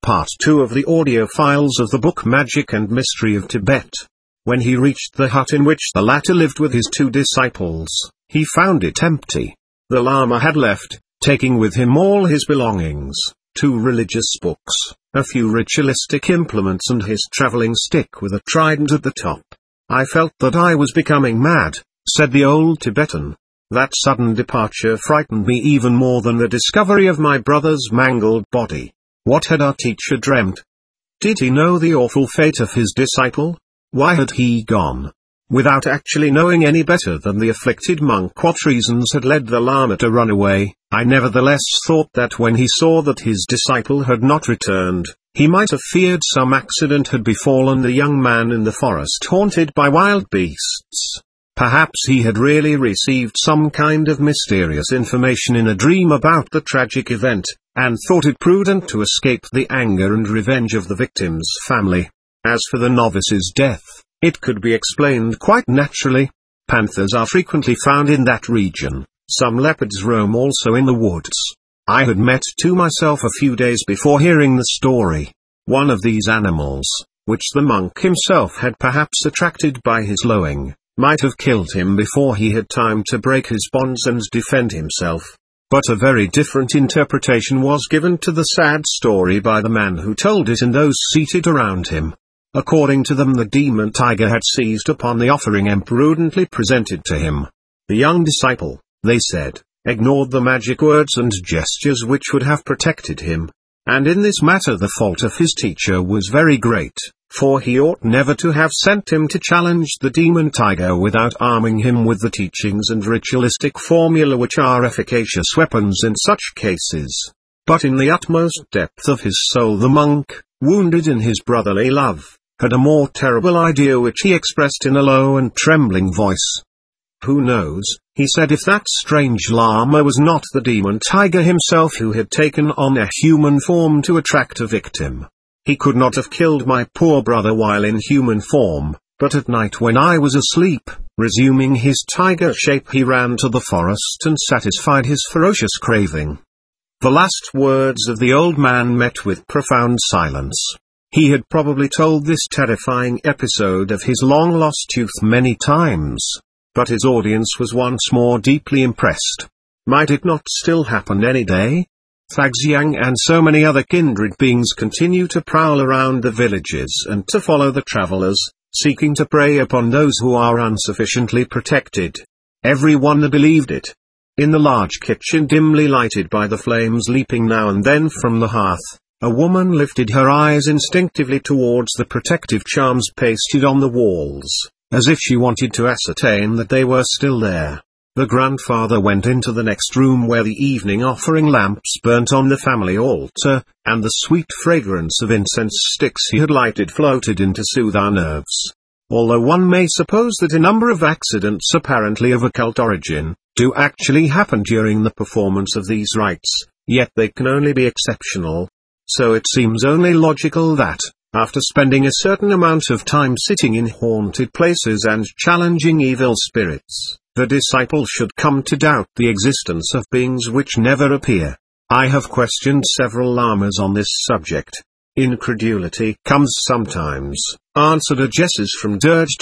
part 2 of the audio files of the book Magic and Mystery of Tibet. When he reached the hut in which the latter lived with his 2 disciples, he found it empty. The Lama had left, taking with him all his belongings, 2 religious books, a few ritualistic implements and his traveling stick with a trident at the top. "I felt that I was becoming mad," said the old Tibetan. "That sudden departure frightened me even more than the discovery of my brother's mangled body. What had our teacher dreamt? Did he know the awful fate of his disciple? Why had he gone? Without actually knowing any better than the afflicted monk what reasons had led the Lama to run away, I nevertheless thought that when he saw that his disciple had not returned, he might have feared some accident had befallen the young man in the forest haunted by wild beasts. Perhaps he had really received some kind of mysterious information in a dream about the tragic event, and thought it prudent to escape the anger and revenge of the victim's family. As for the novice's death, it could be explained quite naturally. Panthers are frequently found in that region. Some leopards roam also in the woods. I had met 2 myself a few days before hearing the story. One of these animals, which the monk himself had perhaps attracted by his lowing, might have killed him before he had time to break his bonds and defend himself. But a very different interpretation was given to the sad story by the man who told it and those seated around him. According to them, the demon tiger had seized upon the offering imprudently presented to him. The young disciple, they said, ignored the magic words and gestures which would have protected him. And in this matter the fault of his teacher was very great, for he ought never to have sent him to challenge the demon tiger without arming him with the teachings and ritualistic formula which are efficacious weapons in such cases. But in the utmost depth of his soul the monk, wounded in his brotherly love, had a more terrible idea which he expressed in a low and trembling voice. "Who knows," he said, "if that strange Lama was not the demon tiger himself who had taken on a human form to attract a victim. He could not have killed my poor brother while in human form, but at night when I was asleep, resuming his tiger shape he ran to the forest and satisfied his ferocious craving." The last words of the old man met with profound silence. He had probably told this terrifying episode of his long-lost youth many times, but his audience was once more deeply impressed. Might it not still happen any day? Thaxiang and so many other kindred beings continue to prowl around the villages and to follow the travelers, seeking to prey upon those who are insufficiently protected. Everyone believed it. In the large kitchen dimly lighted by the flames leaping now and then from the hearth, a woman lifted her eyes instinctively towards the protective charms pasted on the walls, as if she wanted to ascertain that they were still there. The grandfather went into the next room where the evening offering lamps burnt on the family altar, and the sweet fragrance of incense sticks he had lighted floated in to soothe our nerves. Although one may suppose that a number of accidents apparently of occult origin, do actually happen during the performance of these rites, yet they can only be exceptional. So it seems only logical that, after spending a certain amount of time sitting in haunted places and challenging evil spirits, the disciple should come to doubt the existence of beings which never appear. I have questioned several lamas on this subject. Incredulity comes sometimes, answered Agesses from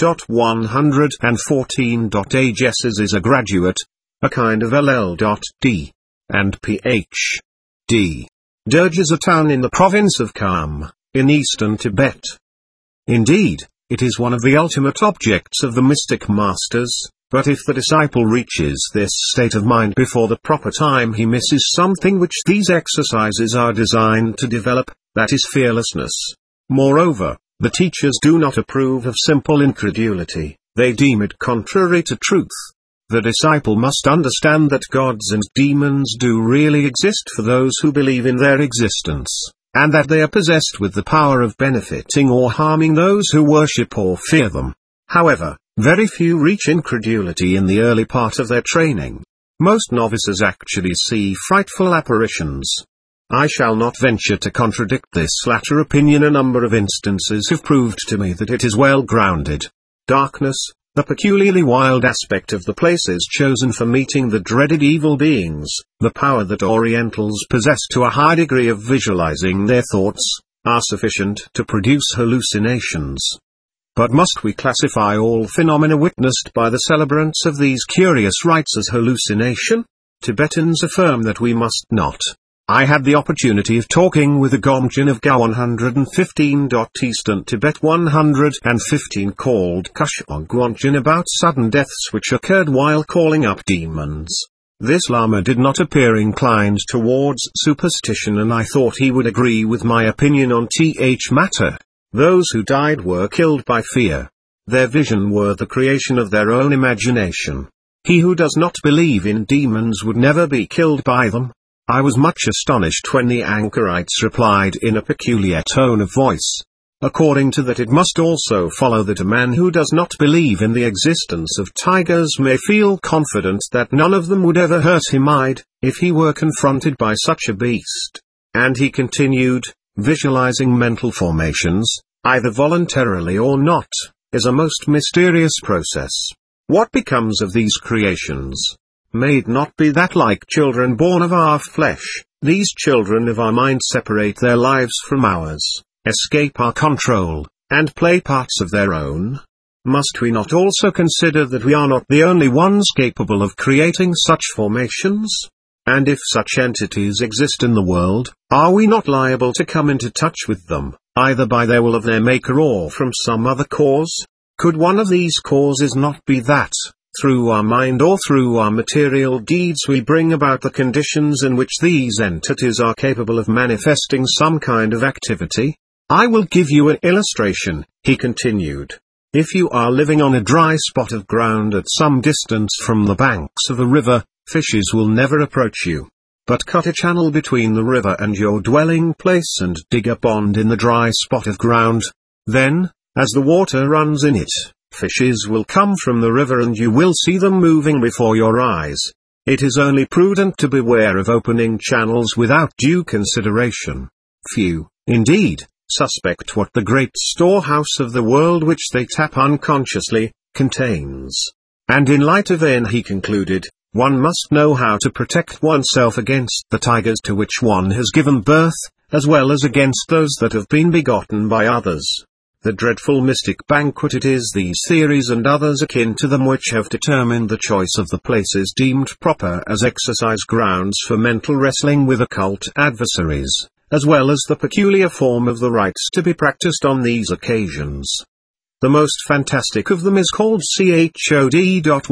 Dirge.114. Agesses is a graduate, a kind of LL.D. and Ph.D. Dirge is a town in the province of Kham, in eastern Tibet. Indeed, it is one of the ultimate objects of the mystic masters, but if the disciple reaches this state of mind before the proper time he misses something which these exercises are designed to develop, that is fearlessness. Moreover, the teachers do not approve of simple incredulity, they deem it contrary to truth. The disciple must understand that gods and demons do really exist for those who believe in their existence, and that they are possessed with the power of benefiting or harming those who worship or fear them. However, very few reach incredulity in the early part of their training. Most novices actually see frightful apparitions. I shall not venture to contradict this latter opinion. A number of instances have proved to me that it is well grounded. Darkness, the peculiarly wild aspect of the places chosen for meeting the dreaded evil beings, the power that Orientals possess to a high degree of visualizing their thoughts, are sufficient to produce hallucinations. But must we classify all phenomena witnessed by the celebrants of these curious rites as hallucination? Tibetans affirm that we must not. I had the opportunity of talking with a Gomjin of Ga 115. Eastern Tibet 115 called Kushog Gomjin about sudden deaths which occurred while calling up demons. This Lama did not appear inclined towards superstition, and I thought he would agree with my opinion on th matter. Those who died were killed by fear. Their vision were the creation of their own imagination. He who does not believe in demons would never be killed by them. I was much astonished when the anchorites replied in a peculiar tone of voice. According to that, it must also follow that a man who does not believe in the existence of tigers may feel confident that none of them would ever hurt him if he were confronted by such a beast. And he continued, visualizing mental formations, either voluntarily or not, is a most mysterious process. What becomes of these creations? May it not be that, like children born of our flesh, these children of our mind separate their lives from ours, escape our control, and play parts of their own? Must we not also consider that we are not the only ones capable of creating such formations? And if such entities exist in the world, are we not liable to come into touch with them, either by their will of their maker or from some other cause? Could one of these causes not be that, through our mind or through our material deeds, we bring about the conditions in which these entities are capable of manifesting some kind of activity? I will give you an illustration, he continued. If you are living on a dry spot of ground at some distance from the banks of a river, fishes will never approach you. But cut a channel between the river and your dwelling place and dig a pond in the dry spot of ground. Then, as the water runs in it, fishes will come from the river and you will see them moving before your eyes. It is only prudent to beware of opening channels without due consideration. Few, indeed, suspect what the great storehouse of the world which they tap unconsciously, contains. And in light of it, he concluded, one must know how to protect oneself against the tigers to which one has given birth, as well as against those that have been begotten by others. The dreadful mystic banquet, it is these theories and others akin to them which have determined the choice of the places deemed proper as exercise grounds for mental wrestling with occult adversaries, as well as the peculiar form of the rites to be practiced on these occasions. The most fantastic of them is called CHOD.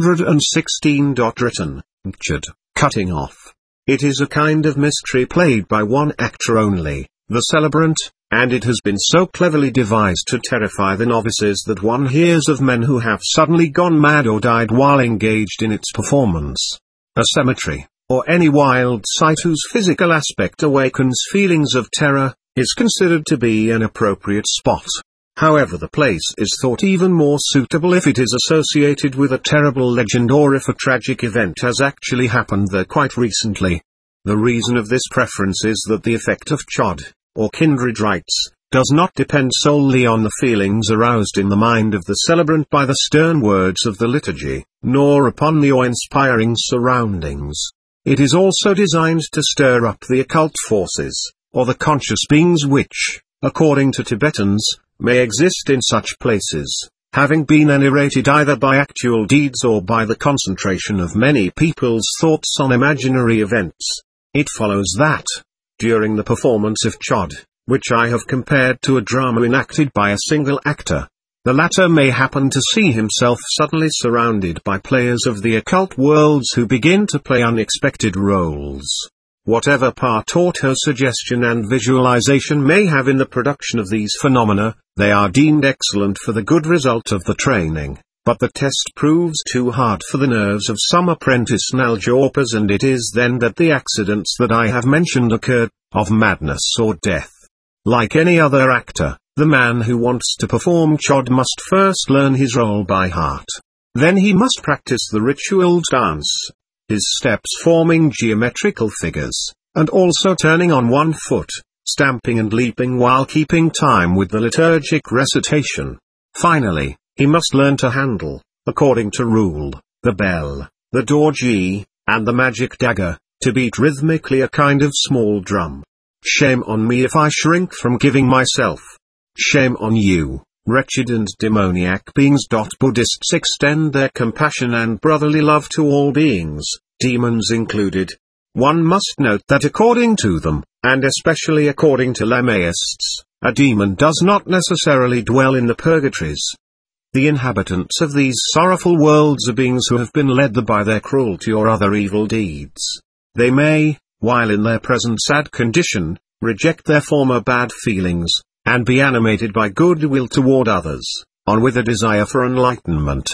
116. Written, Chod, cutting off. It is a kind of mystery played by one actor only, the celebrant, and it has been so cleverly devised to terrify the novices that one hears of men who have suddenly gone mad or died while engaged in its performance. A cemetery, or any wild site whose physical aspect awakens feelings of terror, is considered to be an appropriate spot. However, the place is thought even more suitable if it is associated with a terrible legend or if a tragic event has actually happened there quite recently. The reason of this preference is that the effect of chod, or kindred rites, does not depend solely on the feelings aroused in the mind of the celebrant by the stern words of the liturgy, nor upon the awe-inspiring surroundings. It is also designed to stir up the occult forces, or the conscious beings which, according to Tibetans, may exist in such places, having been narrated either by actual deeds or by the concentration of many people's thoughts on imaginary events. It follows that, during the performance of chod, which I have compared to a drama enacted by a single actor, the latter may happen to see himself suddenly surrounded by players of the occult worlds who begin to play unexpected roles. Whatever part auto suggestion and visualization may have in the production of these phenomena, they are deemed excellent for the good result of the training. But the test proves too hard for the nerves of some apprentice Naljorpas, and it is then that the accidents that I have mentioned occur, of madness or death. Like any other actor, the man who wants to perform chod must first learn his role by heart. Then he must practice the ritual dance, his steps forming geometrical figures, and also turning on one foot, stamping and leaping while keeping time with the liturgic recitation. Finally, he must learn to handle, according to rule, the bell, the dorji, and the magic dagger, to beat rhythmically a kind of small drum. Shame on me if I shrink from giving myself. Shame on you, wretched and demoniac beings. Buddhists extend their compassion and brotherly love to all beings, demons included. One must note that according to them, and especially according to Lamaists, a demon does not necessarily dwell in the purgatories. The inhabitants of these sorrowful worlds are beings who have been led there by their cruelty or other evil deeds. They may, while in their present sad condition, reject their former bad feelings, and be animated by goodwill toward others, on with a desire for enlightenment.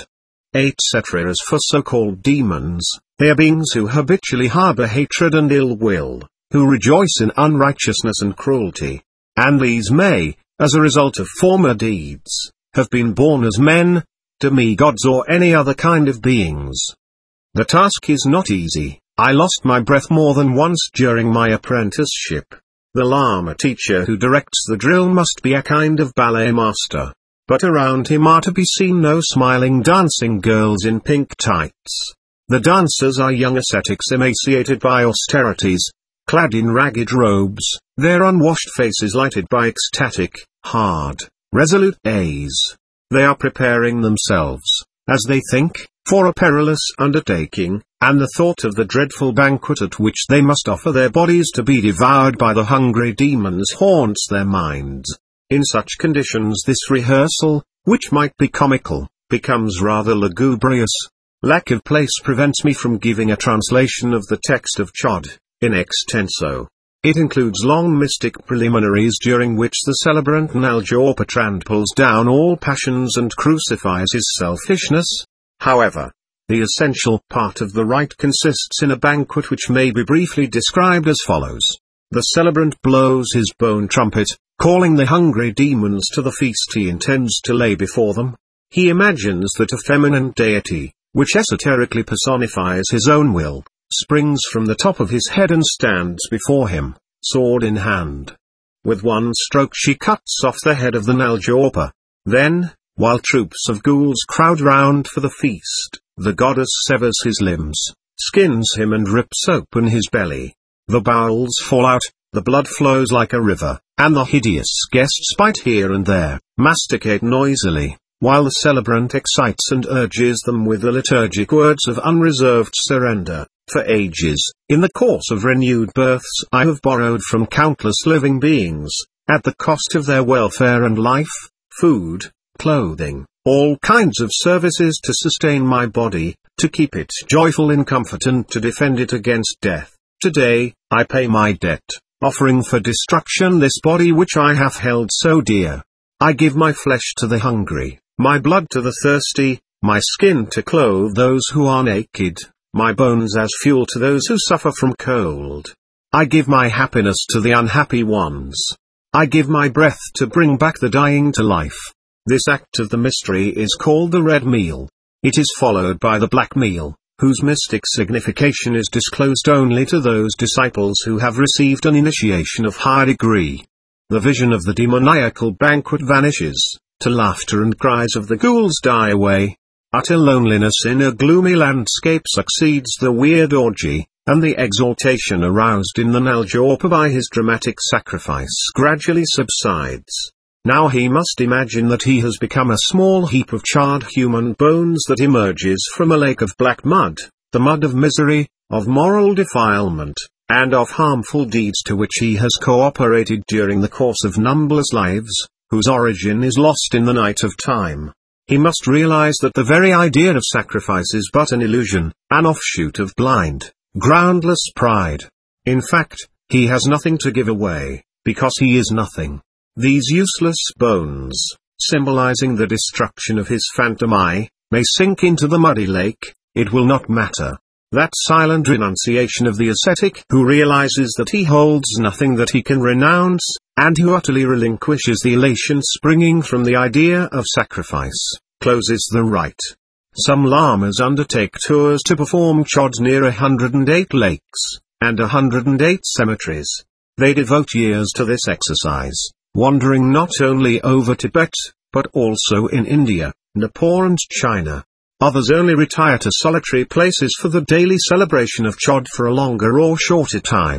Etc. As for so-called demons, they are beings who habitually harbor hatred and ill will, who rejoice in unrighteousness and cruelty. And these may, as a result of former deeds, have been born as men, demigods or any other kind of beings. The task is not easy. I lost my breath more than once during my apprenticeship. The Lama teacher who directs the drill must be a kind of ballet master. But around him are to be seen no smiling dancing girls in pink tights. The dancers are young ascetics emaciated by austerities, clad in ragged robes, their unwashed faces lighted by ecstatic, hard, resolute gaze. They are preparing themselves, as they think, for a perilous undertaking, and the thought of the dreadful banquet at which they must offer their bodies to be devoured by the hungry demons haunts their minds. In such conditions this rehearsal, which might be comical, becomes rather lugubrious. Lack of place prevents me from giving a translation of the text of Chod, in extenso. It includes long mystic preliminaries during which the celebrant Naljorpa tramples down all passions and crucifies his selfishness. However, the essential part of the rite consists in a banquet which may be briefly described as follows. The celebrant blows his bone trumpet, calling the hungry demons to the feast he intends to lay before them. He imagines that a feminine deity, which esoterically personifies his own will, springs from the top of his head and stands before him, sword in hand. With one stroke she cuts off the head of the Naljorpa. Then, while troops of ghouls crowd round for the feast, the goddess severs his limbs, skins him and rips open his belly. The bowels fall out, the blood flows like a river, and the hideous guests bite here and there, masticate noisily, while the celebrant excites and urges them with the liturgic words of unreserved surrender. For ages, in the course of renewed births I have borrowed from countless living beings, at the cost of their welfare and life, food, clothing, all kinds of services to sustain my body, to keep it joyful in comfort and to defend it against death. Today, I pay my debt, offering for destruction this body which I have held so dear. I give my flesh to the hungry, my blood to the thirsty, my skin to clothe those who are naked, my bones as fuel to those who suffer from cold. I give my happiness to the unhappy ones. I give my breath to bring back the dying to life. This act of the mystery is called the red meal. It is followed by the black meal, whose mystic signification is disclosed only to those disciples who have received an initiation of high degree. The vision of the demoniacal banquet vanishes, to laughter and cries of the ghouls die away. Utter loneliness in a gloomy landscape succeeds the weird orgy, and the exaltation aroused in the Naljorpa by his dramatic sacrifice gradually subsides. Now he must imagine that he has become a small heap of charred human bones that emerges from a lake of black mud, the mud of misery, of moral defilement, and of harmful deeds to which he has cooperated during the course of numberless lives, whose origin is lost in the night of time. He must realize that the very idea of sacrifice is but an illusion, an offshoot of blind, groundless pride. In fact, he has nothing to give away, because he is nothing. These useless bones, symbolizing the destruction of his phantom I, may sink into the muddy lake, it will not matter. That silent renunciation of the ascetic who realizes that he holds nothing that he can renounce, and who utterly relinquishes the elation springing from the idea of sacrifice, closes the rite. Some lamas undertake tours to perform chod near 108 lakes, and 108 cemeteries. They devote years to this exercise, wandering not only over Tibet, but also in India, Nepal and China. Others only retire to solitary places for the daily celebration of chod for a longer or shorter time.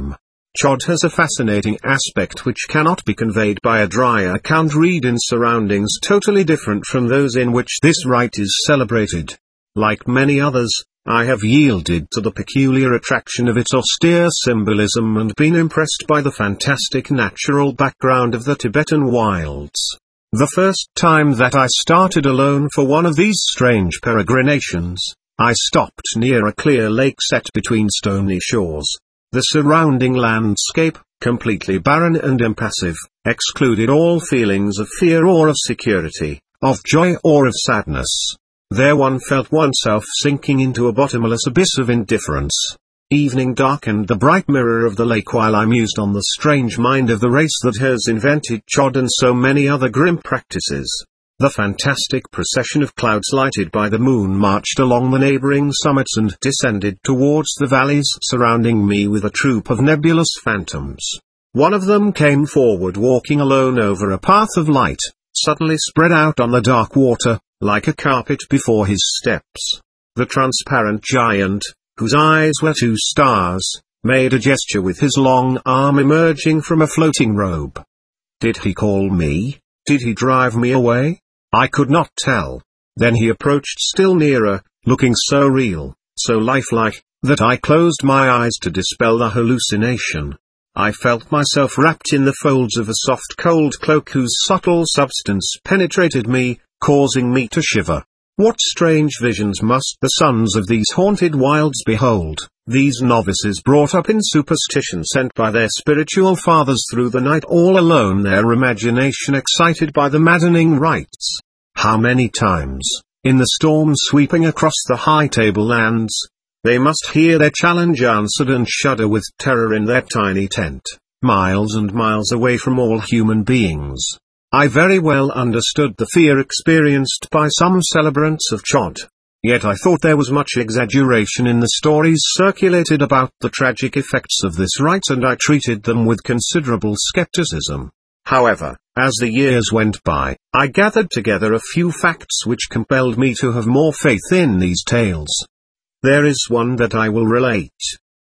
Chod has a fascinating aspect which cannot be conveyed by a dry account read in surroundings totally different from those in which this rite is celebrated. Like many others, I have yielded to the peculiar attraction of its austere symbolism and been impressed by the fantastic natural background of the Tibetan wilds. The first time that I started alone for one of these strange peregrinations, I stopped near a clear lake set between stony shores. The surrounding landscape, completely barren and impassive, excluded all feelings of fear or of security, of joy or of sadness. There one felt oneself sinking into a bottomless abyss of indifference. Evening darkened the bright mirror of the lake while I mused on the strange mind of the race that has invented Chod and so many other grim practices. The fantastic procession of clouds lighted by the moon marched along the neighboring summits and descended towards the valleys surrounding me with a troop of nebulous phantoms. One of them came forward walking alone over a path of light, suddenly spread out on the dark water, like a carpet before his steps. The transparent giant, whose eyes were two stars, made a gesture with his long arm emerging from a floating robe. Did he call me? Did he drive me away? I could not tell. Then he approached still nearer, looking so real, so lifelike, that I closed my eyes to dispel the hallucination. I felt myself wrapped in the folds of a soft cold cloak whose subtle substance penetrated me, causing me to shiver. What strange visions must the sons of these haunted wilds behold, these novices brought up in superstition sent by their spiritual fathers through the night all alone, their imagination excited by the maddening rites. How many times, in the storm sweeping across the high tablelands, they must hear their challenge answered and shudder with terror in their tiny tent, miles and miles away from all human beings. I very well understood the fear experienced by some celebrants of Chod. Yet I thought there was much exaggeration in the stories circulated about the tragic effects of this rite, and I treated them with considerable skepticism. However, as the years went by, I gathered together a few facts which compelled me to have more faith in these tales. There is one that I will relate.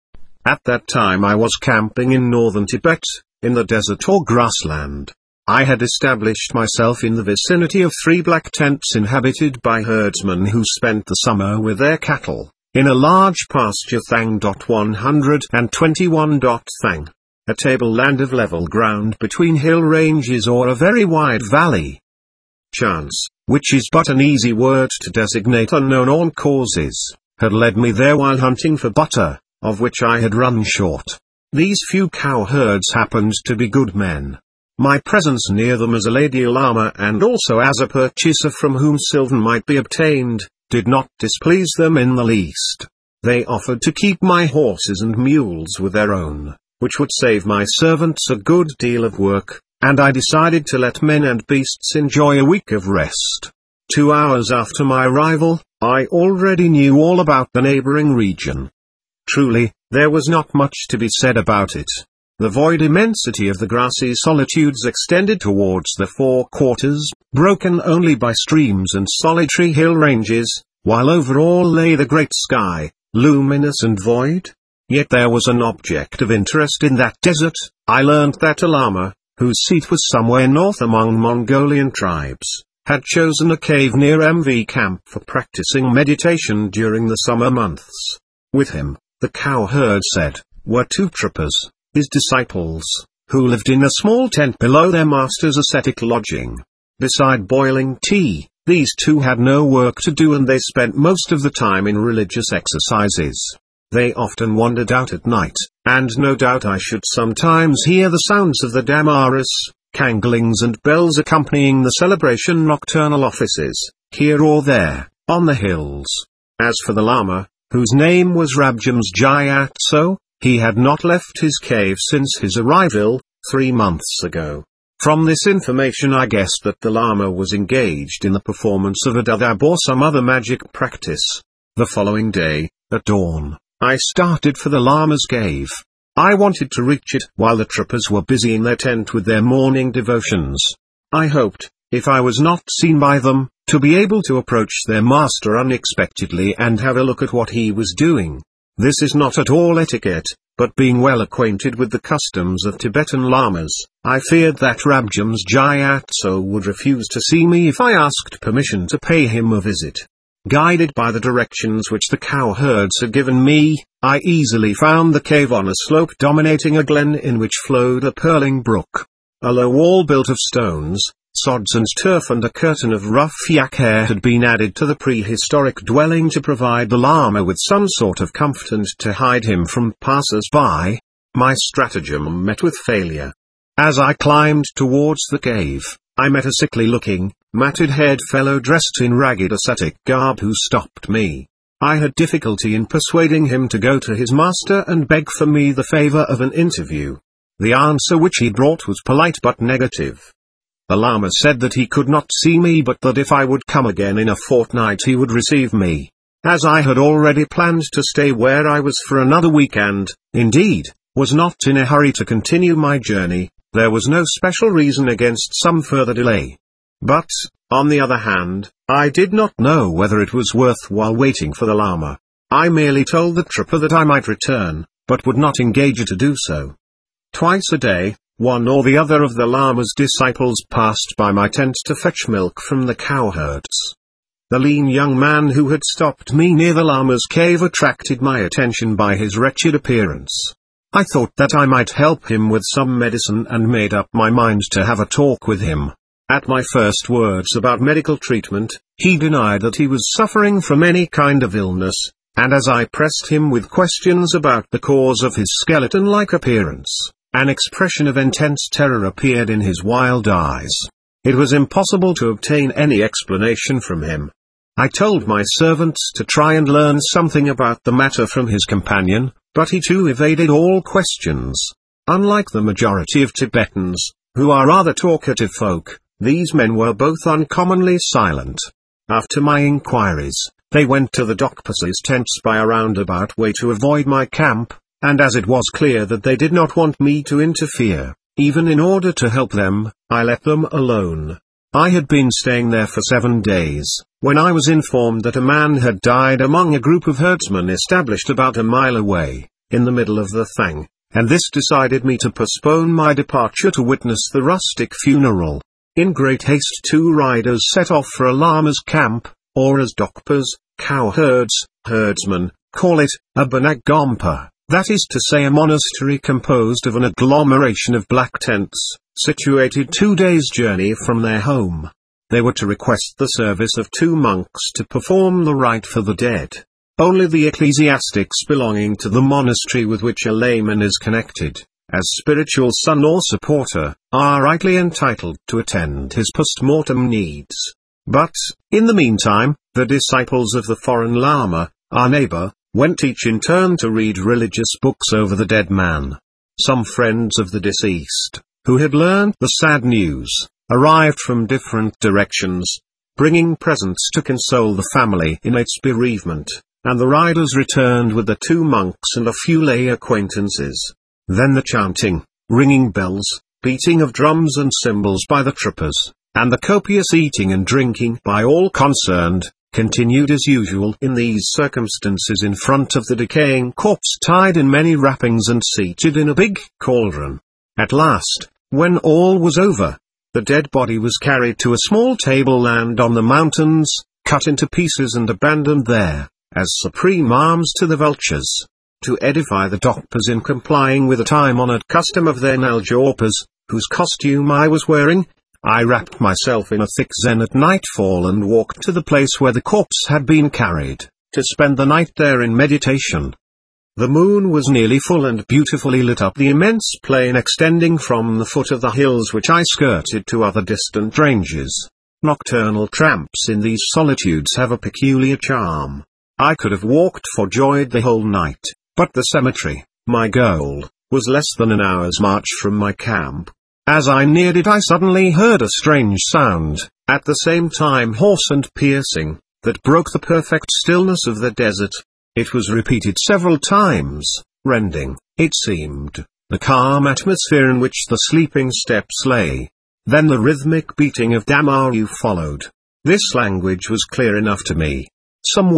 At that time I was camping in northern Tibet, in the desert or grassland. I had established myself in the vicinity of 3 black tents inhabited by herdsmen who spent the summer with their cattle, in a large pasture thang. 121. Thang. A tableland of level ground between hill ranges or a very wide valley. Chance, which is but an easy word to designate unknown causes, had led me there while hunting for butter, of which I had run short. These few cow herds happened to be good men. My presence near them as a lady Lama and also as a purchaser from whom silver might be obtained, did not displease them in the least. They offered to keep my horses and mules with their own, which would save my servants a good deal of work, and I decided to let men and beasts enjoy a week of rest. 2 hours after my arrival, I already knew all about the neighboring region. Truly, there was not much to be said about it. The void immensity of the grassy solitudes extended towards the 4 quarters, broken only by streams and solitary hill ranges, while over all lay the great sky, luminous and void. Yet there was an object of interest in that desert. I learned that a Lama, whose seat was somewhere north among Mongolian tribes, had chosen a cave near MV Camp for practicing meditation during the summer months. With him, the cowherd said, were 2 troopers, his disciples, who lived in a small tent below their master's ascetic lodging. Beside boiling tea, these 2 had no work to do and they spent most of the time in religious exercises. They often wandered out at night, and no doubt I should sometimes hear the sounds of the damaras, canglings and bells accompanying the celebration nocturnal offices, here or there, on the hills. As for the Lama, whose name was Rabjams Gyatso, he had not left his cave since his arrival, 3 months ago. From this information I guessed that the Lama was engaged in the performance of a dadab or some other magic practice. The following day, at dawn, I started for the Lama's cave. I wanted to reach it while the troopers were busy in their tent with their morning devotions. I hoped, if I was not seen by them, to be able to approach their master unexpectedly and have a look at what he was doing. This is not at all etiquette, but being well acquainted with the customs of Tibetan lamas, I feared that Rabjam's Gyatso would refuse to see me if I asked permission to pay him a visit. Guided by the directions which the cowherds had given me, I easily found the cave on a slope dominating a glen in which flowed a purling brook. A low wall built of stones, sods and turf and a curtain of rough yak hair had been added to the prehistoric dwelling to provide the Lama with some sort of comfort and to hide him from passers-by. My stratagem met with failure. As I climbed towards the cave, I met a sickly-looking, matted-haired fellow dressed in ragged ascetic garb who stopped me. I had difficulty in persuading him to go to his master and beg for me the favor of an interview. The answer which he brought was polite but negative. The Lama said that he could not see me but that if I would come again in a fortnight he would receive me. As I had already planned to stay where I was for another week and, indeed, was not in a hurry to continue my journey, there was no special reason against some further delay. But, on the other hand, I did not know whether it was worthwhile waiting for the Lama. I merely told the trooper that I might return, but would not engage to do so. Twice a day, one or the other of the Lama's disciples passed by my tent to fetch milk from the cowherds. The lean young man who had stopped me near the Lama's cave attracted my attention by his wretched appearance. I thought that I might help him with some medicine and made up my mind to have a talk with him. At my first words about medical treatment, he denied that he was suffering from any kind of illness, and as I pressed him with questions about the cause of his skeleton-like appearance, an expression of intense terror appeared in his wild eyes. It was impossible to obtain any explanation from him. I told my servants to try and learn something about the matter from his companion, but he too evaded all questions. Unlike the majority of Tibetans, who are rather talkative folk, these men were both uncommonly silent. After my inquiries, they went to the Dokpa's tents by a roundabout way to avoid my camp, and as it was clear that they did not want me to interfere, even in order to help them, I let them alone. I had been staying there for 7 days, when I was informed that a man had died among a group of herdsmen established about a mile away, in the middle of the Thang, and this decided me to postpone my departure to witness the rustic funeral. In great haste 2 riders set off for a Lama's camp, or as Dokpas, cowherds, herdsmen, call it, a Banag Gompa, that is to say a monastery composed of an agglomeration of black tents, situated 2 days' journey from their home. They were to request the service of 2 monks to perform the rite for the dead. Only the ecclesiastics belonging to the monastery with which a layman is connected, as spiritual son or supporter, are rightly entitled to attend his post-mortem needs. But, in the meantime, the disciples of the foreign Lama, our neighbor, went each in turn to read religious books over the dead man. Some friends of the deceased, who had learned the sad news, arrived from different directions, bringing presents to console the family in its bereavement, and the riders returned with the 2 monks and a few lay acquaintances. Then the chanting, ringing bells, beating of drums and cymbals by the troopers, and the copious eating and drinking by all concerned, continued as usual in these circumstances in front of the decaying corpse tied in many wrappings and seated in a big cauldron. At last, when all was over, the dead body was carried to a small tableland on the mountains, cut into pieces and abandoned there, as supreme alms to the vultures. To edify the Dokpas in complying with a time-honored custom of their Naljorpas, whose costume I was wearing, I wrapped myself in a thick zen at nightfall and walked to the place where the corpse had been carried, to spend the night there in meditation. The moon was nearly full and beautifully lit up the immense plain extending from the foot of the hills which I skirted to other distant ranges. Nocturnal tramps in these solitudes have a peculiar charm. I could have walked for joy the whole night, but the cemetery, my goal, was less than an hour's march from my camp. As I neared it I suddenly heard a strange sound, at the same time hoarse and piercing, that broke the perfect stillness of the desert. It was repeated several times, rending, it seemed, the calm atmosphere in which the sleeping steppes lay. Then the rhythmic beating of Damaru followed. This language was clear enough to me. Someone,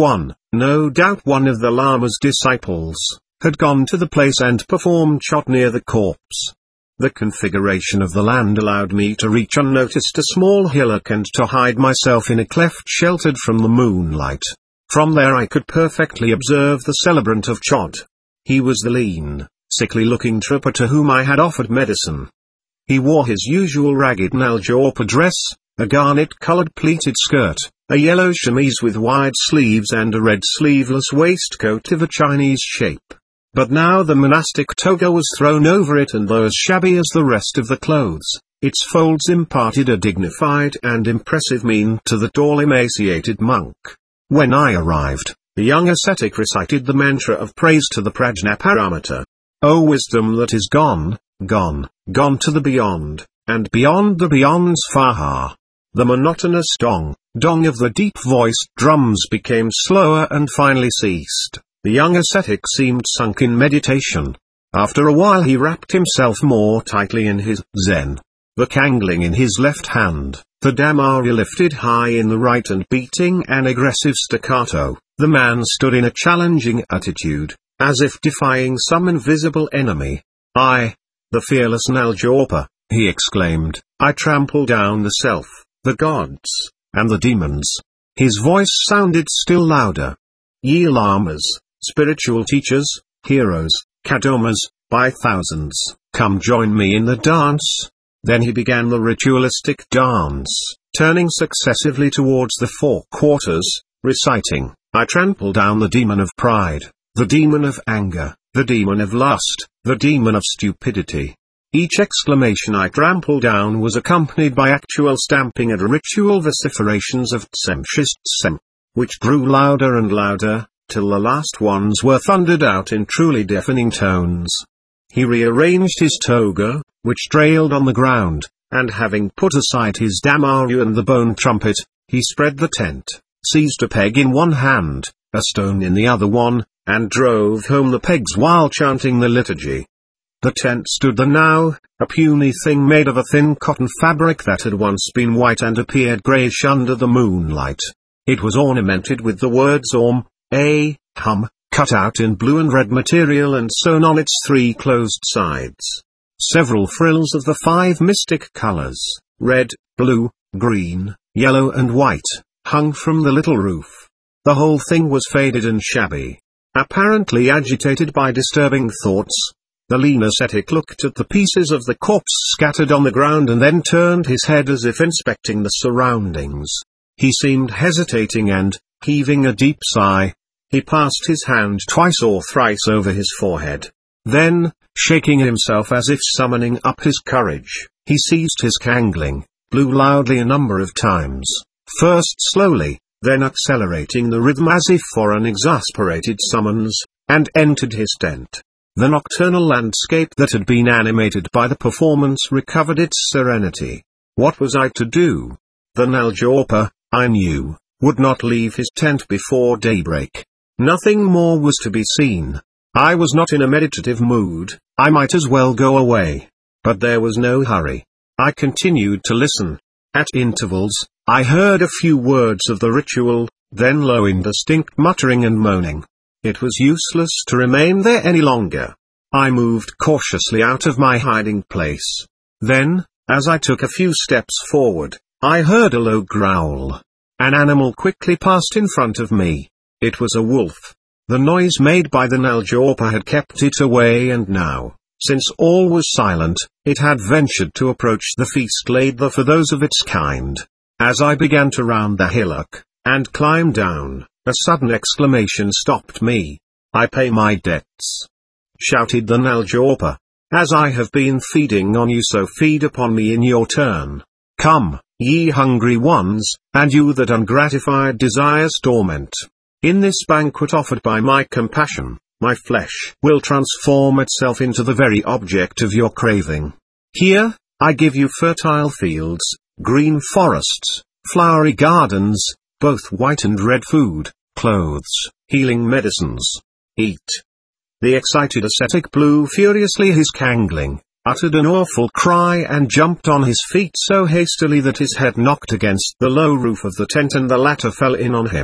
No doubt one of the Lama's disciples had gone to the place and performed shot near the corpse. The configuration of the land allowed me to reach unnoticed a small hillock and to hide myself in a cleft sheltered from the moonlight. From there I could perfectly observe the celebrant of Chod. He was the lean, sickly-looking trooper to whom I had offered medicine. He wore his usual ragged Naljorpa dress, a garnet-colored pleated skirt, a yellow chemise with wide sleeves and a red sleeveless waistcoat of a Chinese shape. But now the monastic toga was thrown over it, and though as shabby as the rest of the clothes, its folds imparted a dignified and impressive mien to the tall emaciated monk. When I arrived, the young ascetic recited the mantra of praise to the Prajnaparamita. O wisdom that is gone, gone, gone to the beyond, and beyond the beyond's far. The monotonous dong, dong of the deep-voiced drums became slower and finally ceased. The young ascetic seemed sunk in meditation. After a while he wrapped himself more tightly in his zen. The kangling in his left hand, the Dhammaru lifted high in the right and beating an aggressive staccato, the man stood in a challenging attitude, as if defying some invisible enemy. I, the fearless Naljorpa, he exclaimed, I trample down the self, the gods, and the demons. His voice sounded still louder. Ye lamas, spiritual teachers, heroes, kadomas, by thousands, come join me in the dance. Then he began the ritualistic dance, turning successively towards the four quarters, reciting, I trample down the demon of pride, the demon of anger, the demon of lust, the demon of stupidity. Each exclamation I trample down was accompanied by actual stamping and ritual vociferations of tsem shist tsem, which grew louder and louder, till the last ones were thundered out in truly deafening tones. He rearranged his toga, which trailed on the ground, and having put aside his Dhammaru and the bone trumpet, he spread the tent, seized a peg in one hand, a stone in the other one, and drove home the pegs while chanting the liturgy. The tent stood there now, a puny thing made of a thin cotton fabric that had once been white and appeared greyish under the moonlight. It was ornamented with the words Om, A, Hum, cut out in blue and red material and sewn on its three closed sides. Several frills of the five mystic colors, red, blue, green, yellow and white, hung from the little roof. The whole thing was faded and shabby. Apparently agitated by disturbing thoughts, the lean ascetic looked at the pieces of the corpse scattered on the ground and then turned his head as if inspecting the surroundings. He seemed hesitating and, heaving a deep sigh, he passed his hand twice or thrice over his forehead. Then, shaking himself as if summoning up his courage, he seized his kangling, blew loudly a number of times, first slowly, then accelerating the rhythm as if for an exasperated summons, and entered his tent. The nocturnal landscape that had been animated by the performance recovered its serenity. What was I to do? The Naljorpa, I knew, would not leave his tent before daybreak. Nothing more was to be seen. I was not in a meditative mood, I might as well go away. But there was no hurry. I continued to listen. At intervals, I heard a few words of the ritual, then low indistinct muttering and moaning. It was useless to remain there any longer. I moved cautiously out of my hiding place. Then, as I took a few steps forward, I heard a low growl. An animal quickly passed in front of me. It was a wolf. The noise made by the Naljorpa had kept it away, and now, since all was silent, it had ventured to approach the feast laid there for those of its kind. As I began to round the hillock, and climb down, a sudden exclamation stopped me. I pay my debts, shouted the Naljorpa. As I have been feeding on you, so feed upon me in your turn. Come, ye hungry ones, and you that ungratified desires torment. In this banquet offered by my compassion, my flesh will transform itself into the very object of your craving. Here, I give you fertile fields, green forests, flowery gardens, both white and red food, clothes, healing medicines. Eat. The excited ascetic blew furiously his kangling, uttered an awful cry and jumped on his feet so hastily that his head knocked against the low roof of the tent and the latter fell in on him.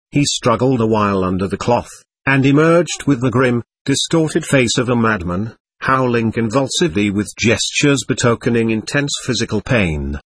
He struggled a while under the cloth, and emerged with the grim, distorted face of a madman, howling convulsively with gestures betokening intense physical pain.